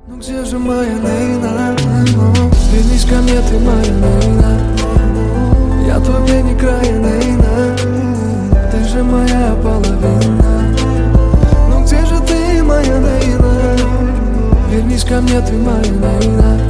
Ну где же моя Нейна? Вернись ко мне, ты моя Нейна. Я твой пень и край, Нейна. Ты же моя половина. Ну где же ты, моя Нейна? Вернись ко мне, ты моя Нейна.